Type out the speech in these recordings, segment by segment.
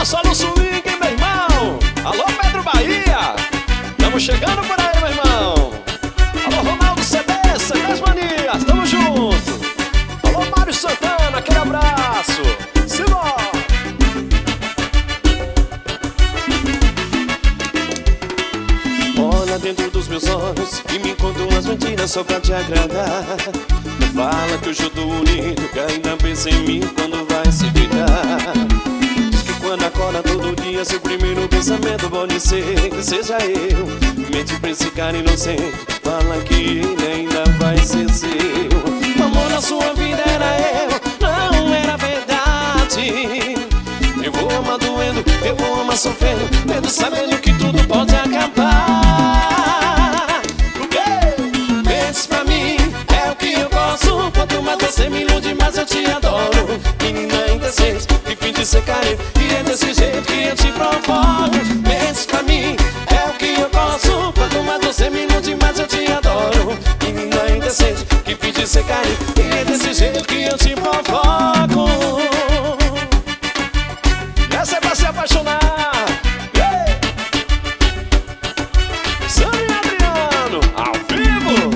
Só no swing, meu irmão. Alô, Pedro Bahia. Tamo chegando por aí, meu irmão. Alô, Ronaldo CD, CDs Manias, tamo junto. Alô, Mário Santana, aquele abraço. Simbora. Olha dentro dos meus olhos e me conta umas mentiras só pra te agradar. Fala que hoje eu tô bonito, que ainda pensa em mim quando vai se deitar. Quando acorda todo dia, seu primeiro pensamento pode ser que seja eu. Mente pra esse cara inocente, fala que ele ainda vai ser seu. O amor na sua vida era eu, não era verdade. Eu vou amar doendo, eu vou amar sofrendo, mesmo sabendo que tudo pode acabar. Mente pra mim, é o que eu gosto. Quanto mais você me ilude, mais eu te adoro. Menina indecente, que fim de ser carente, e é desse jeito que eu te provoco. Mente pra mim, é o que eu gosto. Quanto mais você me ilude, mais eu te adoro. Menina indecente, que fim de ser carente, e é desse jeito que eu te provoco. Essa é pra se apaixonar. Sami Adriano, ao vivo.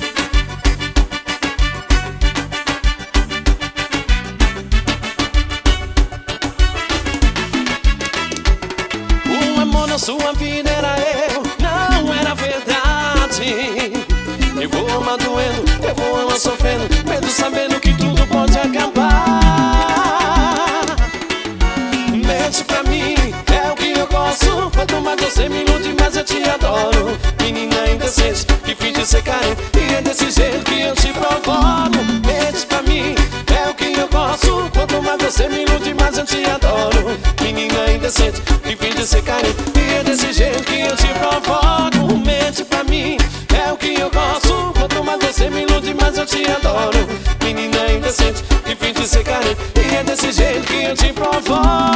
Sua vida era eu, não era verdade. Eu vou amar doendo, eu vou amar sofrendo, mesmo sabendo que tudo pode acabar. Mente pra mim, é o que eu gosto. Quanto mais você me ilude, mais eu te adoro. Menina indecente, que finge ser carente, e é desse jeito que eu te provoco. Mente pra mim, é o que eu gosto. Quanto mais você me ilude, mais eu te adoro. Menina indecente, que finge ser carente, é desse jeito que eu te provoco. Mente pra mim, é o que eu gosto. Quanto mais você me ilude, mais eu te adoro. Menina indecente, que fim de ser carente, e é desse jeito que eu te provoco.